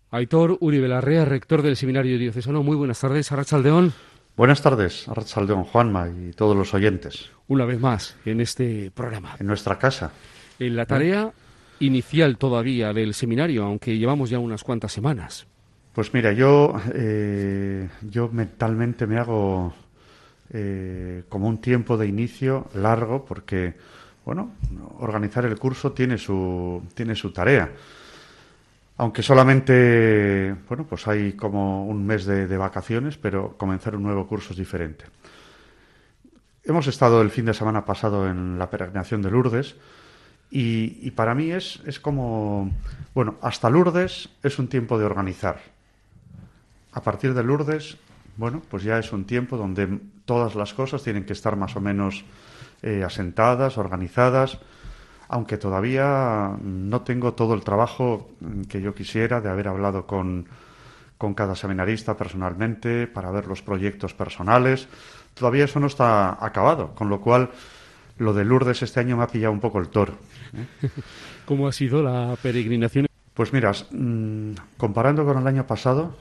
Aitor Uribe Larrea, rector del Seminario Diocesano. Muy buenas tardes, Arratsaldeon. Buenas tardes, Arratsaldeon, Juanma y todos los oyentes. Una vez más en este programa. En nuestra casa. En la tarea inicial todavía del seminario, aunque llevamos ya unas cuantas semanas. Pues mira, yo mentalmente me hago como un tiempo de inicio largo porque, bueno, organizar el curso tiene su tarea. Aunque solamente, bueno, pues hay como un mes de vacaciones, pero comenzar un nuevo curso es diferente. Hemos estado el fin de semana pasado en la peregrinación de Lourdes y para mí es como, bueno, hasta Lourdes es un tiempo de organizar. A partir de Lourdes, bueno, pues ya es un tiempo donde todas las cosas tienen que estar más o menos asentadas, organizadas, aunque todavía no tengo todo el trabajo que yo quisiera de haber hablado con cada seminarista personalmente para ver los proyectos personales. Todavía eso no está acabado, con lo cual lo de Lourdes este año me ha pillado un poco el toro. ¿Cómo ha sido la peregrinación? Pues mira, comparando con el año pasado,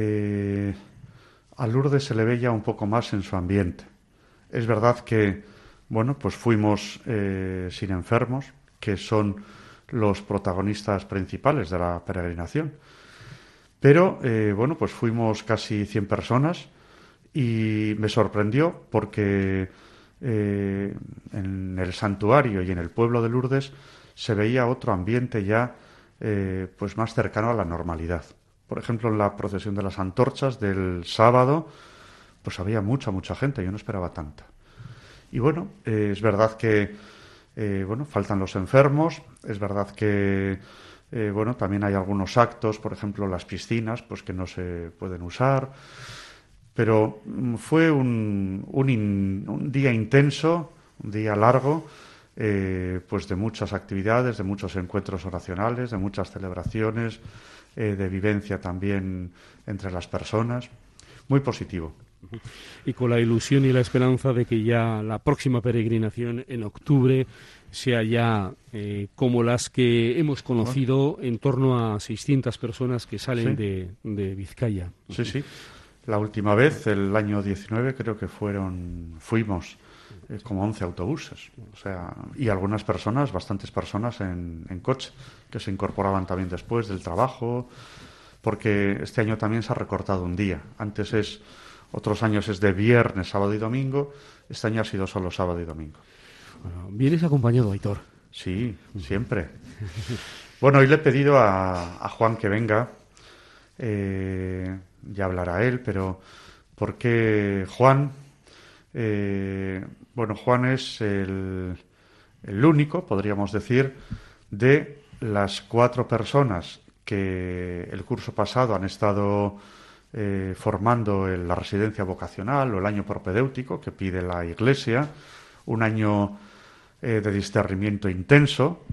a Lourdes se le ve ya un poco más en su ambiente. Es verdad que, bueno, pues fuimos sin enfermos, que son los protagonistas principales de la peregrinación. Pero, bueno, pues fuimos casi 100 personas y me sorprendió porque en el santuario y en el pueblo de Lourdes se veía otro ambiente ya pues más cercano a la normalidad. Por ejemplo, en la procesión de las antorchas del sábado, pues había mucha gente, yo no esperaba tanta. Y bueno, es verdad que bueno, faltan los enfermos, es verdad que bueno, también hay algunos actos, por ejemplo, las piscinas, pues que no se pueden usar, pero fue un día intenso, un día largo, pues de muchas actividades, de muchos encuentros oracionales, de muchas celebraciones, de vivencia también entre las personas, muy positivo. Y con la ilusión y la esperanza de que ya la próxima peregrinación en octubre sea ya como las que hemos conocido, en torno a 600 personas que salen de Vizcaya. Sí. La última vez, el año 19, creo que fuimos como 11 autobuses. O sea, y algunas personas, bastantes personas en coche, que se incorporaban también después del trabajo, porque este año también se ha recortado un día. Otros años es de viernes, sábado y domingo. Este año ha sido solo sábado y domingo. Bueno, ¿vienes acompañado, Aitor? Sí, siempre. Bueno, hoy le he pedido a Juan que venga. Ya hablará él, pero porque Juan, bueno, Juan es el único, podríamos decir, de las 4 personas que el curso pasado han estado formando en la residencia vocacional o el año propedéutico que pide la Iglesia, un año de discernimiento intenso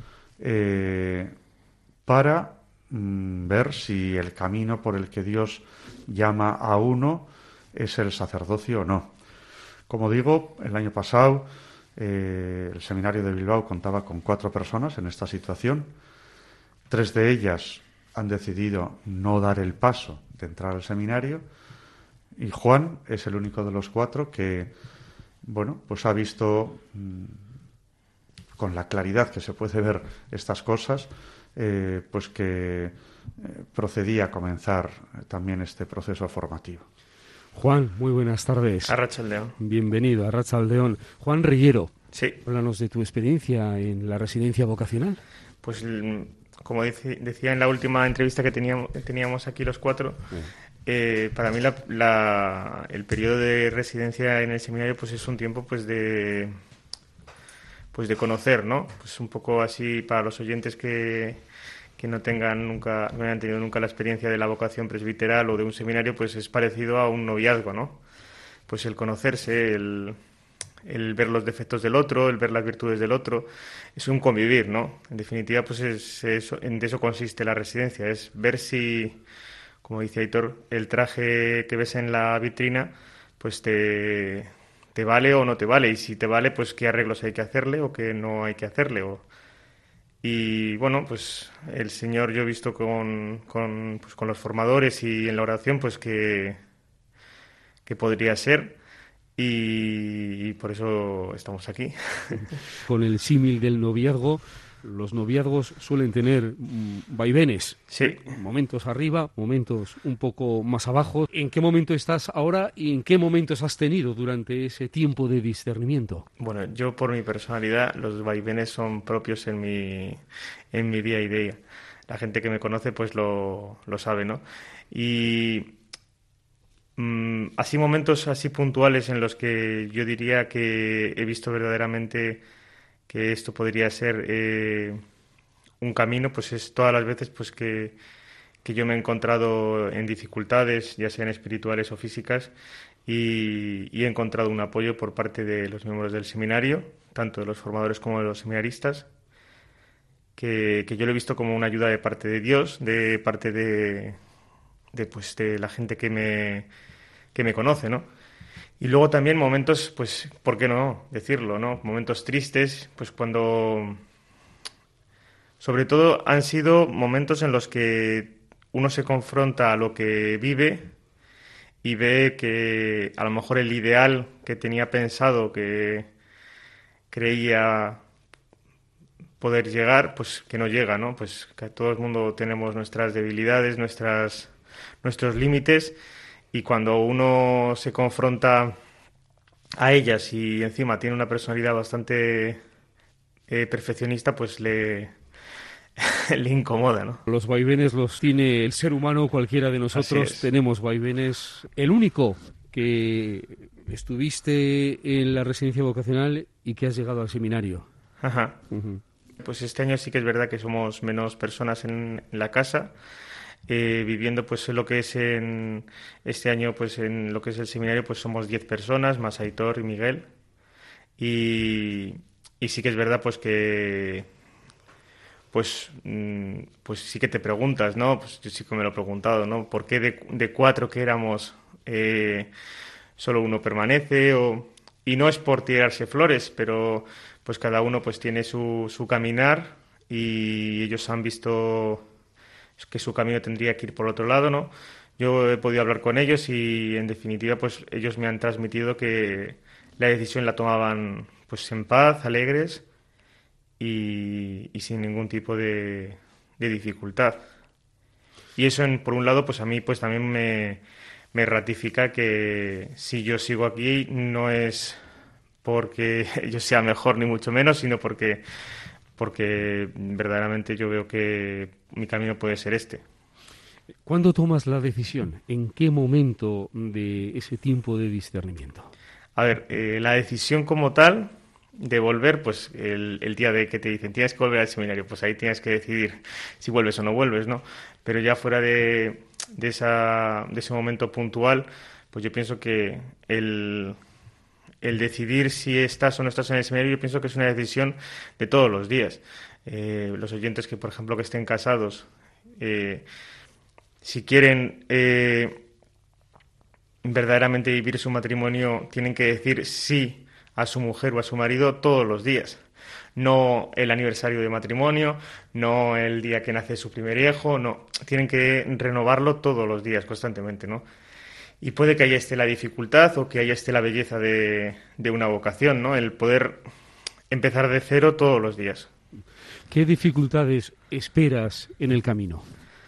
para ver si el camino por el que Dios llama a uno es el sacerdocio o no. Como digo, el año pasado el seminario de Bilbao contaba con 4 personas en esta situación. 3 de ellas han decidido no dar el paso de entrar al seminario y Juan es el único de los 4 que, bueno, pues ha visto con la claridad que se puede ver estas cosas, pues que procedía a comenzar también este proceso formativo. Juan, muy buenas tardes. Arratsaldeon. Bienvenido a Arratsaldeon. Juan Rillero, sí. Háblanos de tu experiencia en la residencia vocacional. Pues como decía en la última entrevista que teníamos aquí los 4, para mí el periodo de residencia en el seminario pues es un tiempo pues de conocer, ¿no? Pues un poco así para los oyentes que no hayan tenido nunca la experiencia de la vocación presbiteral o de un seminario, pues es parecido a un noviazgo, ¿no? Pues el conocerse, el ver los defectos del otro, el ver las virtudes del otro, es un convivir, ¿no? En definitiva, pues de eso consiste la residencia, es ver si, como dice Aitor, el traje que ves en la vitrina, pues te vale o no te vale, y si te vale, pues qué arreglos hay que hacerle o qué no hay que hacerle, Y bueno, pues el Señor yo he visto pues, con los formadores y en la oración pues que podría ser y por eso estamos aquí. Con el símil del noviazgo, los noviazgos suelen tener vaivenes, Sí. momentos arriba, momentos un poco más abajo. ¿En qué momento estás ahora y en qué momentos has tenido durante ese tiempo de discernimiento? Bueno, yo por mi personalidad los vaivenes son propios en mi día a día. La gente que me conoce pues lo sabe, ¿no? Y así momentos así puntuales en los que yo diría que he visto verdaderamente que esto podría ser un camino, pues es todas las veces pues que yo me he encontrado en dificultades, ya sean espirituales o físicas, y he encontrado un apoyo por parte de los miembros del seminario, tanto de los formadores como de los seminaristas, que yo lo he visto como una ayuda de parte de Dios, de parte pues, de la gente que me conoce, ¿no? Y luego también momentos, pues, ¿por qué no decirlo, no? Momentos tristes, pues cuando... Sobre todo han sido momentos en los que uno se confronta a lo que vive y ve que a lo mejor el ideal que tenía pensado, que creía poder llegar, pues que no llega, ¿no? Pues que todo el mundo tenemos nuestras debilidades, nuestros límites, y cuando uno se confronta a ellas y encima tiene una personalidad bastante perfeccionista, pues le incomoda, ¿no? Los vaivenes los tiene el ser humano, cualquiera de Así nosotros es. tenemos vaivenes. El único que estuviste en la residencia vocacional y que has llegado al seminario. Ajá. Ujú. Pues este año sí que es verdad que somos menos personas en la casa, viviendo pues en lo que es en este año pues en lo que es el seminario pues somos 10 personas más Aitor y Miguel y, y sí que es verdad pues que pues pues sí que te preguntas, ¿no? Pues yo sí que me lo he preguntado, ¿no? ¿Por qué de cuatro que éramos solo uno permanece? Y no es por tirarse flores, pero pues cada uno pues tiene su caminar y ellos han visto que su camino tendría que ir por otro lado, ¿no? Yo he podido hablar con ellos y en definitiva pues ellos me han transmitido que la decisión la tomaban pues en paz, alegres y sin ningún tipo de dificultad. Y eso, por un lado, pues a mí pues también me ratifica que si yo sigo aquí no es porque yo sea mejor ni mucho menos, sino porque verdaderamente yo veo que mi camino puede ser este. ¿Cuándo tomas la decisión? ¿En qué momento de ese tiempo de discernimiento? A ver, la decisión como tal de volver, pues el día de que te dicen tienes que volver al seminario, pues ahí tienes que decidir si vuelves o no vuelves, ¿no? Pero ya fuera de ese momento puntual, pues yo pienso que el decidir si estás o no estás en el seminario, yo pienso que es una decisión de todos los días. Los oyentes que, por ejemplo, que estén casados, si quieren verdaderamente vivir su matrimonio, tienen que decir sí a su mujer o a su marido todos los días. No el aniversario de matrimonio, no el día que nace su primer hijo, no. Tienen que renovarlo todos los días, constantemente, ¿no? Y puede que ahí esté la dificultad o que ahí esté la belleza de una vocación, ¿no? El poder empezar de cero todos los días. ¿Qué dificultades esperas en el camino?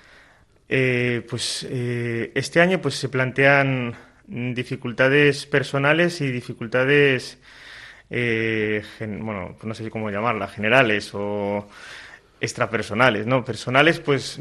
Este año pues se plantean dificultades personales y dificultades, bueno, no sé cómo llamarlas, generales o extrapersonales, ¿no? Personales, pues,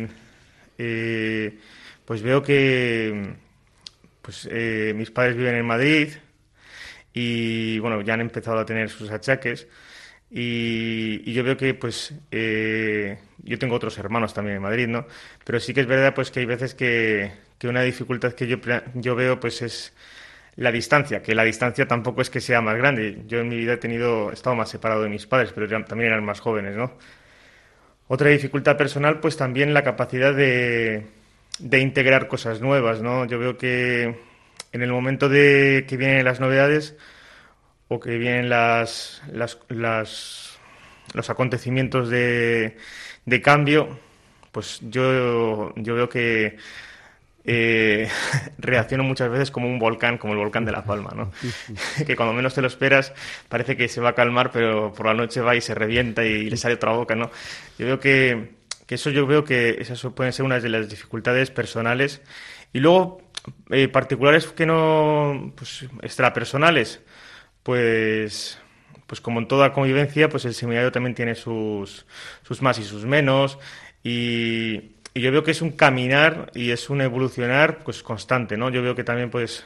pues veo que pues, mis padres viven en Madrid y, bueno, ya han empezado a tener sus achaques. Y yo veo que, pues, yo tengo otros hermanos también en Madrid, ¿no? Pero sí que es verdad, pues, que hay veces que una dificultad que yo veo, pues, es la distancia, que la distancia tampoco es que sea más grande. Yo en mi vida he estado más separado de mis padres, pero también eran más jóvenes, ¿no? Otra dificultad personal, pues, también la capacidad de integrar cosas nuevas, ¿no? Yo veo que en el momento de que vienen las novedades o que vienen los acontecimientos de cambio, pues yo veo que reacciono muchas veces como un volcán, como el volcán de La Palma, ¿no? Que cuando menos te lo esperas parece que se va a calmar, pero por la noche va y se revienta y le sale otra boca, ¿no? Yo veo que yo veo que esas pueden ser una de las dificultades personales. Y luego, particulares que no, pues extrapersonales, pues como en toda convivencia, pues el seminario también tiene sus más y sus menos, y yo veo que es un caminar y es un evolucionar pues constante, ¿no? Yo veo que también pues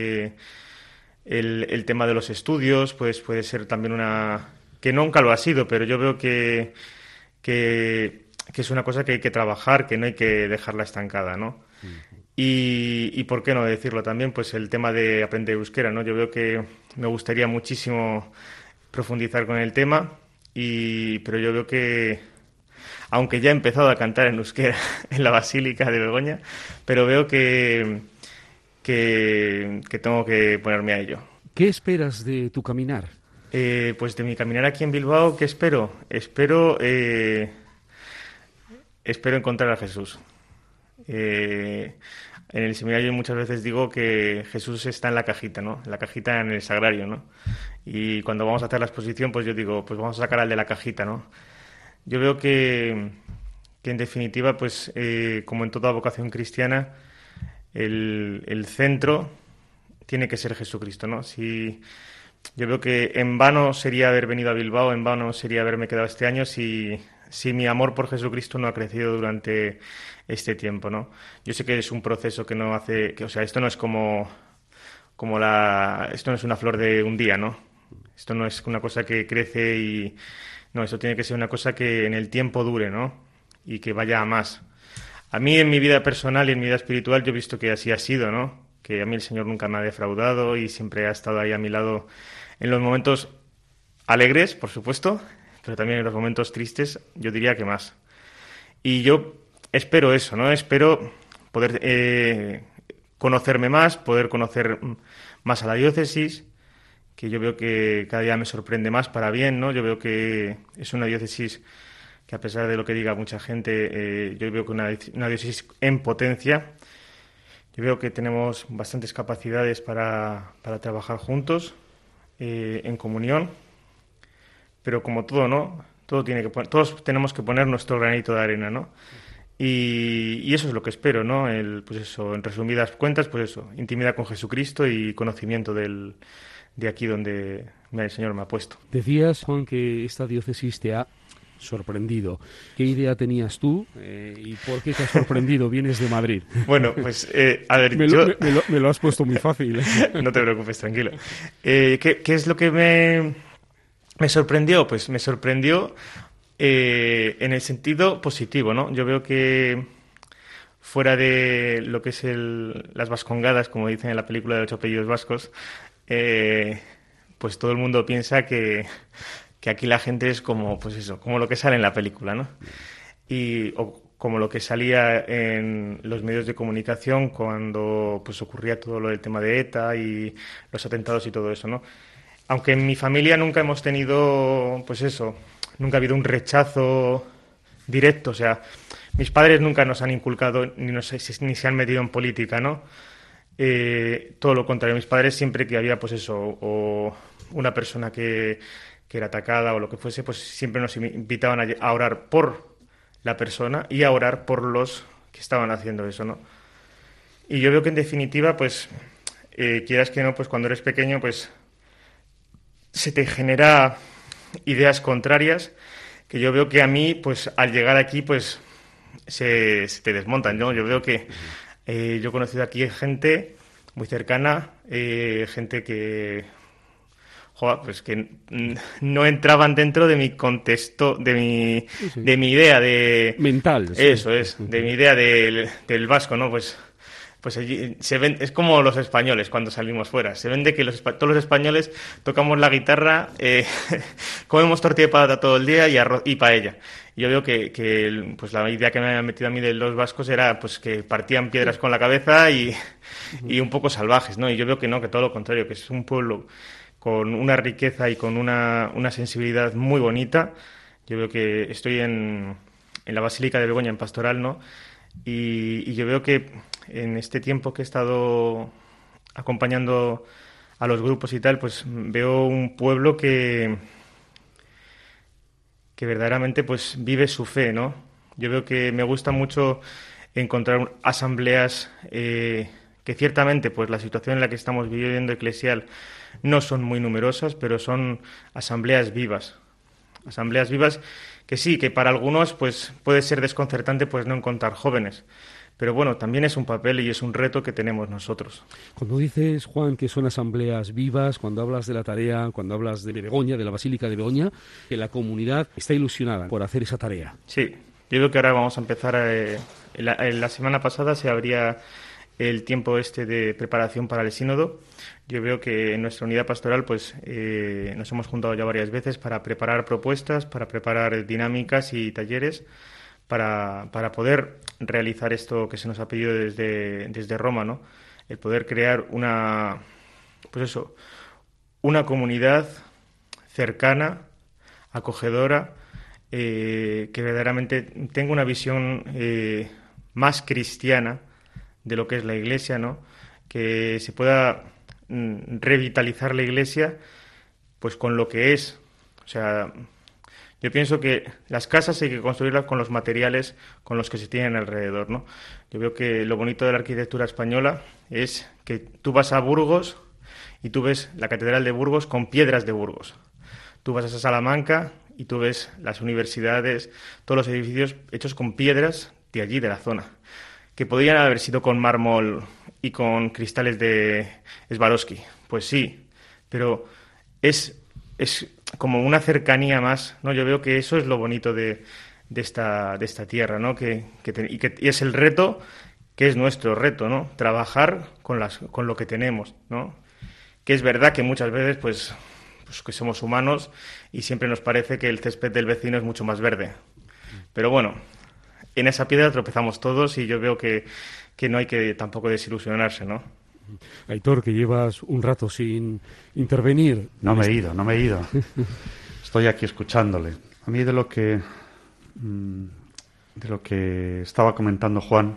el tema de los estudios pues puede ser también que nunca lo ha sido, pero yo veo que es una cosa que hay que trabajar, que no hay que dejarla estancada, ¿no? Y por qué no decirlo también, pues el tema de aprender euskera, ¿no? Yo veo que me gustaría muchísimo profundizar con el tema, pero yo veo que, aunque ya he empezado a cantar en euskera en la Basílica de Begoña, pero veo que tengo que ponerme a ello. ¿Qué esperas de tu caminar? Pues de mi caminar aquí en Bilbao, ¿qué espero? Espero encontrar a Jesús. En el seminario muchas veces digo que Jesús está en la cajita, ¿no? En la cajita en el sagrario, ¿no? Y cuando vamos a hacer la exposición, pues yo digo, pues vamos a sacar al de la cajita, ¿no? Yo veo que en definitiva, pues como en toda vocación cristiana, el centro tiene que ser Jesucristo, ¿no? Yo veo que en vano sería haber venido a Bilbao, en vano sería haberme quedado este año si mi amor por Jesucristo no ha crecido durante este tiempo, ¿no? Yo sé que es un proceso que no hace, o sea, esto no es esto no es una flor de un día, ¿no? Esto no es una cosa que crece y no, esto tiene que ser una cosa que en el tiempo dure, ¿no? Y que vaya a más. A mí en mi vida personal y en mi vida espiritual yo he visto que así ha sido, ¿no? Que a mí el Señor nunca me ha defraudado y siempre ha estado ahí a mi lado en los momentos alegres, por supuesto, pero también en los momentos tristes, yo diría que más. Y yo espero eso, ¿no? Espero poder conocerme más, poder conocer más a la diócesis, que yo veo que cada día me sorprende más para bien, ¿no? Yo veo que es una diócesis que, a pesar de lo que diga mucha gente, yo veo que una diócesis en potencia. Yo veo que tenemos bastantes capacidades para trabajar juntos, en comunión, pero como todo, ¿no? Todos tenemos que poner nuestro granito de arena, ¿no? Y eso es lo que espero, ¿no? Pues eso, en resumidas cuentas, pues eso, intimidad con Jesucristo y conocimiento de aquí donde el Señor me ha puesto. Decías, Juan, que esta diócesis te ha sorprendido. ¿Qué idea tenías tú y por qué te has sorprendido? Vienes de Madrid. Bueno, pues, a ver, me lo has puesto muy fácil. No te preocupes, tranquilo. ¿Qué es lo que me sorprendió? Pues me sorprendió en el sentido positivo, ¿no? Yo veo que fuera de lo que es las vascongadas, como dicen en la película de 8 apellidos vascos, pues todo el mundo piensa que aquí la gente es como, pues eso, como lo que sale en la película, ¿no? O como lo que salía en los medios de comunicación cuando pues ocurría todo lo del tema de ETA y los atentados y todo eso, ¿no? Aunque en mi familia nunca hemos tenido, pues eso, nunca ha habido un rechazo directo, o sea, mis padres nunca nos han inculcado ni se han metido en política, ¿no? Todo lo contrario, mis padres siempre que había, pues eso, o una persona que era atacada o lo que fuese, pues siempre nos invitaban a orar por la persona y a orar por los que estaban haciendo eso, ¿no? Y yo veo que en definitiva, pues, quieras que no, pues cuando eres pequeño, pues se te genera ideas contrarias que yo veo que a mí, pues al llegar aquí, pues se te desmontan, ¿no? Yo veo que yo he conocido aquí gente muy cercana, gente que pues que no entraban dentro de mi contexto, de mi idea de mental. Sí. Eso es, de mi idea del vasco, ¿no? Pues allí se ven, es como los españoles cuando salimos fuera. Se ven de que todos los españoles tocamos la guitarra, comemos tortilla de patata todo el día y arroz y paella. Yo veo que pues la idea que me habían metido a mí de los vascos era pues que partían piedras con la cabeza y un poco salvajes, ¿no? Y yo veo que no, que todo lo contrario, que es un pueblo con una riqueza y con una sensibilidad muy bonita, Yo veo que estoy en la Basílica de Begoña, en Pastoral, ¿no? Y yo veo que en este tiempo que he estado acompañando a los grupos y tal, pues veo un pueblo que verdaderamente pues vive su fe, ¿no? Yo veo que me gusta mucho encontrar asambleas que ciertamente pues la situación en la que estamos viviendo eclesial no son muy numerosas, pero son asambleas vivas que sí, que para algunos pues puede ser desconcertante pues no encontrar jóvenes. Pero bueno, también es un papel y es un reto que tenemos nosotros. Cuando dices, Juan, que son asambleas vivas, cuando hablas de la tarea, cuando hablas de Begoña, de la Basílica de Begoña, que la comunidad está ilusionada por hacer esa tarea. Sí, yo creo que ahora vamos a empezar. En la semana pasada se abría el tiempo de preparación para el sínodo. Yo veo que en nuestra unidad pastoral pues nos hemos juntado ya varias veces para preparar propuestas, para preparar dinámicas y talleres para poder realizar esto que se nos ha pedido desde Roma, ¿no? El poder crear una comunidad cercana, acogedora, que verdaderamente tenga una visión más cristiana de lo que es la Iglesia, ¿no? Que se pueda revitalizar la Iglesia pues con lo que es. O sea, yo pienso que las casas hay que construirlas con los materiales con los que se tienen alrededor, ¿no? Yo veo que lo bonito de la arquitectura española es que tú vas a Burgos y tú ves la Catedral de Burgos con piedras de Burgos. Tú vas a Salamanca y tú ves las universidades, todos los edificios hechos con piedras de allí, de la zona, que podrían haber sido con mármol y con cristales de Swarovski. Pues sí, pero es como una cercanía más, ¿no? Yo veo que eso es lo bonito de esta tierra, ¿no? Y es el reto, que es nuestro reto, ¿no? Trabajar con lo que tenemos, ¿no? Que es verdad que muchas veces, pues que somos humanos y siempre nos parece que el césped del vecino es mucho más verde. Pero bueno, en esa piedra tropezamos todos y yo veo que no hay que tampoco desilusionarse, ¿no? Aitor, que llevas un rato sin intervenir. No me he ido. Estoy aquí escuchándole. A mí de lo que estaba comentando Juan,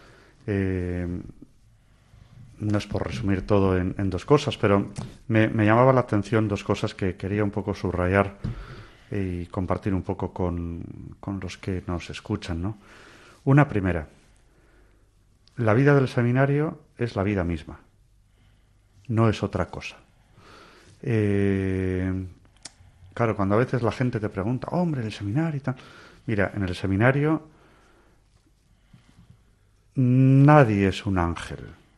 no es por resumir todo en dos cosas, pero me llamaba la atención dos cosas que quería un poco subrayar y compartir un poco con los que nos escuchan, ¿no? Una primera. La vida del seminario es la vida misma, no es otra cosa. Claro, cuando a veces la gente te pregunta, hombre, el seminario y tal. Mira, en el seminario nadie es un ángel,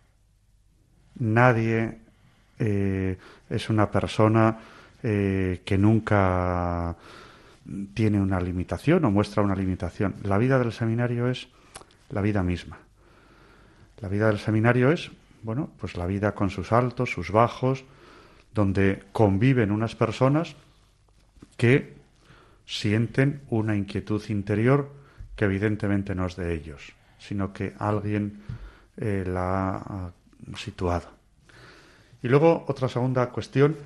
nadie es una persona que nunca tiene una limitación o muestra una limitación. La vida del seminario es la vida misma. La vida del seminario es, bueno, pues la vida con sus altos, sus bajos, donde conviven unas personas que sienten una inquietud interior que evidentemente no es de ellos, sino que alguien la ha situado. Y luego otra segunda cuestión,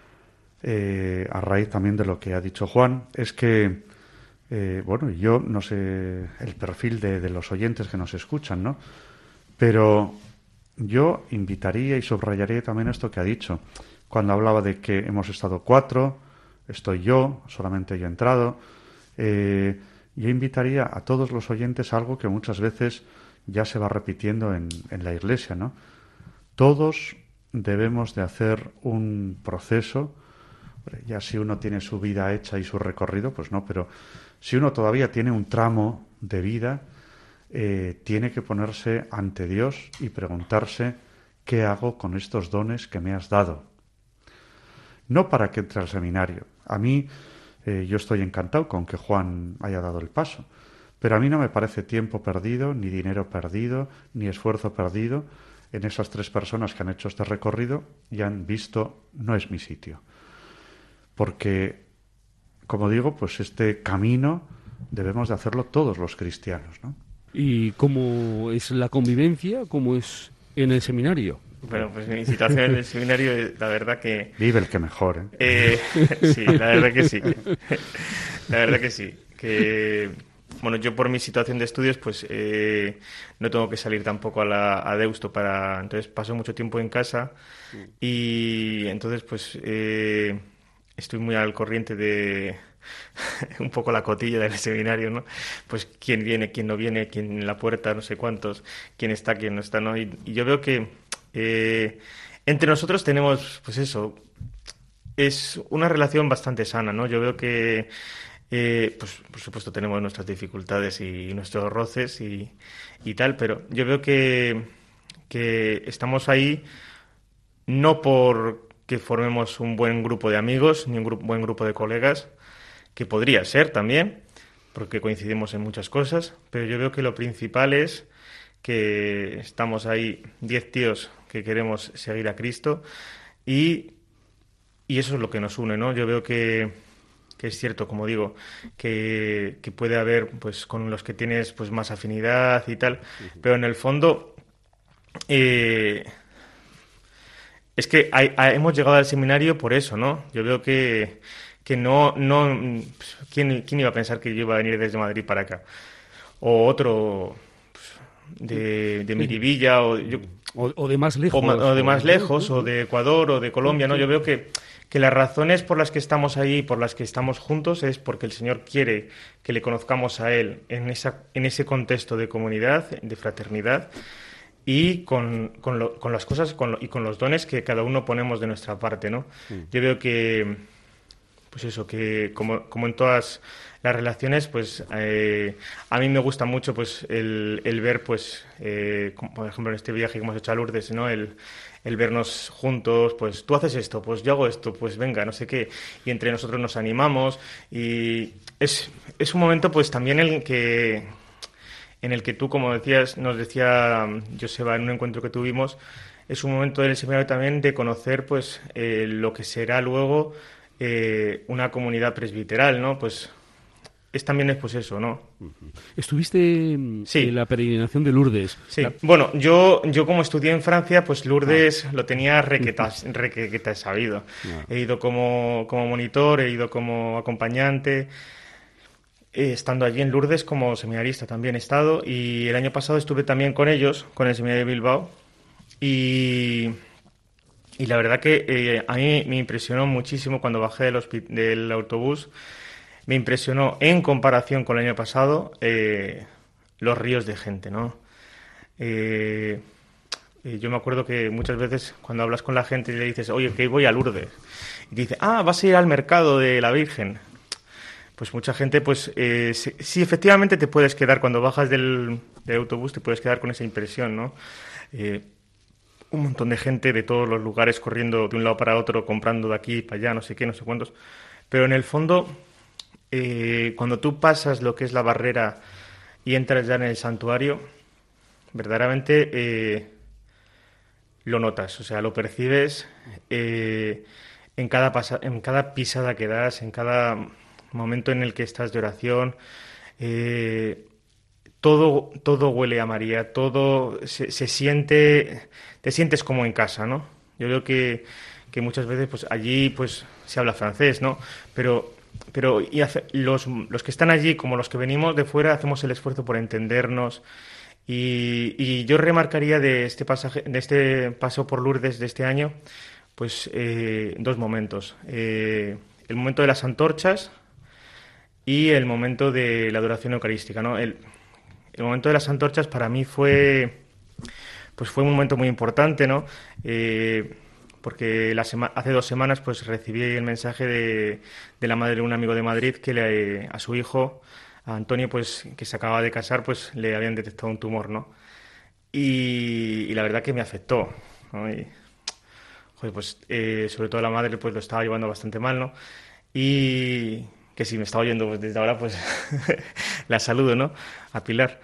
a raíz también de lo que ha dicho Juan, es que, bueno, yo no sé el perfil de los oyentes que nos escuchan, ¿no? Pero yo invitaría y subrayaría también esto que ha dicho. Cuando hablaba de que hemos estado 4, estoy yo, solamente yo he entrado, yo invitaría a todos los oyentes a algo que muchas veces ya se va repitiendo en la Iglesia, ¿no? Todos debemos de hacer un proceso, ya si uno tiene su vida hecha y su recorrido, pues no, pero si uno todavía tiene un tramo de vida, tiene que ponerse ante Dios y preguntarse ¿qué hago con estos dones que me has dado? No para que entre al seminario. A mí, yo estoy encantado con que Juan haya dado el paso, pero a mí no me parece tiempo perdido, ni dinero perdido, ni esfuerzo perdido en esas 3 personas que han hecho este recorrido y han visto, no es mi sitio. Porque, como digo, pues este camino debemos de hacerlo todos los cristianos, ¿no? ¿Y cómo es la convivencia? ¿Cómo es en el seminario? Bueno, pues mi situación en el seminario, la verdad que... Vive el que mejor, sí, la verdad que sí. la verdad que sí. Que, bueno, yo por mi situación de estudios, pues no tengo que salir tampoco a Deusto entonces paso mucho tiempo en casa y entonces pues estoy muy al corriente de un poco la cotilla del seminario, ¿no? Pues quién viene, quién no viene, quién en la puerta, no sé cuántos, quién está, quién no está, ¿no? Y yo veo que entre nosotros tenemos, pues eso, es una relación bastante sana, ¿no? Yo veo que, pues por supuesto tenemos nuestras dificultades y nuestros roces y tal, pero yo veo que estamos ahí no por que formemos un buen grupo de amigos ni un buen grupo de colegas, que podría ser también, porque coincidimos en muchas cosas, pero yo veo que lo principal es que estamos ahí 10 tíos que queremos seguir a Cristo y eso es lo que nos une, ¿no? Yo veo que es cierto, como digo, que puede haber, pues, con los que tienes pues más afinidad y tal, pero en el fondo es que hemos llegado al seminario por eso, ¿no? Yo veo que no ¿quién iba a pensar que yo iba a venir desde Madrid para acá? O otro de Miribilla o de más lejos. O de más lejos, o de Ecuador, o de Colombia, ¿no? Yo veo que las razones por las que estamos ahí, por las que estamos juntos, es porque el Señor quiere que le conozcamos a Él en ese contexto de comunidad, de fraternidad, y con las cosas y con los dones que cada uno ponemos de nuestra parte, ¿no? Yo veo que, pues eso, que como en todas las relaciones, pues a mí me gusta mucho pues el ver, pues por ejemplo en este viaje que hemos hecho a Lourdes, ¿no? El vernos juntos, pues tú haces esto, pues yo hago esto, pues venga, no sé qué, y entre nosotros nos animamos y es un momento pues también en el que tú, como decías, nos decía Joseba en un encuentro que tuvimos, es un momento del seminario también de conocer pues lo que será luego una comunidad presbiteral, ¿no? Pues también es pues eso, ¿no? ¿Estuviste sí. en la peregrinación de Lourdes? Sí. Bueno, yo como estudié en Francia, pues Lourdes lo tenía requeta sabido. He ido como monitor, he ido como acompañante, estando allí en Lourdes como seminarista también he estado, y el año pasado estuve también con ellos, con el seminario de Bilbao, y la verdad que a mí me impresionó muchísimo cuando bajé del autobús. Me impresionó en comparación con el año pasado los ríos de gente, ¿no? Yo me acuerdo que muchas veces cuando hablas con la gente y le dices, oye, que voy a Lourdes, y te dice, vas a ir al mercado de la Virgen. Pues mucha gente, pues sí, efectivamente te puedes quedar, cuando bajas del autobús te puedes quedar con esa impresión, ¿no? Un montón de gente de todos los lugares corriendo de un lado para otro, comprando de aquí para allá, no sé qué, no sé cuántos. Pero en el fondo, cuando tú pasas lo que es la barrera y entras ya en el santuario, verdaderamente lo notas, o sea, lo percibes en cada pisada que das, en cada momento en el que estás de oración. Todo huele a María, todo se siente, te sientes como en casa, ¿no? Yo veo que muchas veces pues allí pues se habla francés, ¿no? Pero los que están allí, como los que venimos de fuera, hacemos el esfuerzo por entendernos. Y yo remarcaría de este paso por Lourdes de este año, pues dos momentos. El momento de las antorchas y el momento de la adoración eucarística, ¿no? El momento de las antorchas para mí fue un momento muy importante, ¿no? Porque hace 2 semanas pues recibí el mensaje de la madre de un amigo de Madrid que a su hijo, a Antonio, pues que se acaba de casar, pues le habían detectado un tumor, ¿no? Y la verdad que me afectó, ¿no? Y, joder, pues sobre todo la madre pues lo estaba llevando bastante mal, ¿no? Y que si me está oyendo pues desde ahora, pues la saludo, ¿no? A Pilar.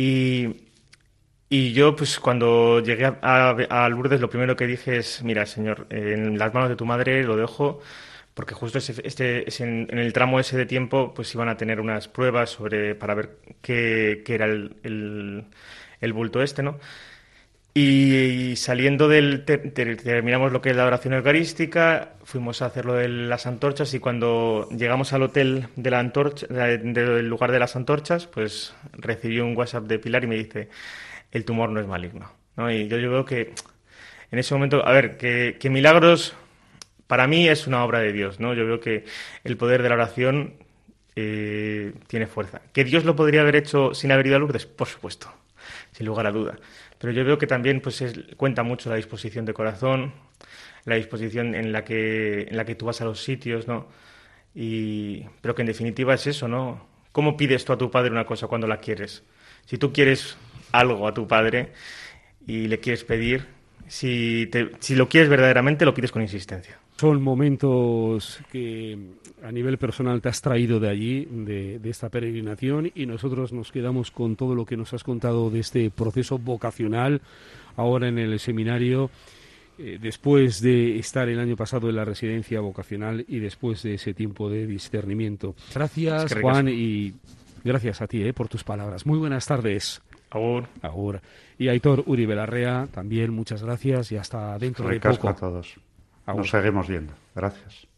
Y yo, pues cuando llegué a Lourdes, lo primero que dije es, mira, Señor, en las manos de tu madre lo dejo, porque justo en el tramo ese de tiempo, pues iban a tener unas pruebas para ver qué era el bulto este, ¿no? Y saliendo terminamos lo que es la oración eucarística, fuimos a hacer lo de las antorchas, y cuando llegamos al hotel de la antorcha, del lugar de las antorchas, pues recibí un WhatsApp de Pilar y me dice: el tumor no es maligno, ¿no? Y yo veo que en ese momento, a ver, que milagros para mí es una obra de Dios, ¿no? Yo veo que el poder de la oración tiene fuerza. ¿Que Dios lo podría haber hecho sin haber ido a Lourdes? Por supuesto, sin lugar a duda. Pero yo veo que también pues cuenta mucho la disposición de corazón, la disposición en la que tú vas a los sitios, ¿no? Pero que en definitiva es eso, ¿no? ¿Cómo pides tú a tu padre una cosa cuando la quieres? Si tú quieres algo a tu padre y le quieres pedir, si lo quieres verdaderamente, lo pides con insistencia. Son momentos que a nivel personal te has traído de allí, de esta peregrinación, y nosotros nos quedamos con todo lo que nos has contado de este proceso vocacional ahora en el seminario, después de estar el año pasado en la residencia vocacional y después de ese tiempo de discernimiento. Gracias, Juan, y gracias a ti por tus palabras. Muy buenas tardes. Agur. Agur. Y Aitor Uribe Larrea, también muchas gracias y hasta dentro de poco. A todos. Nos seguimos viendo. Gracias.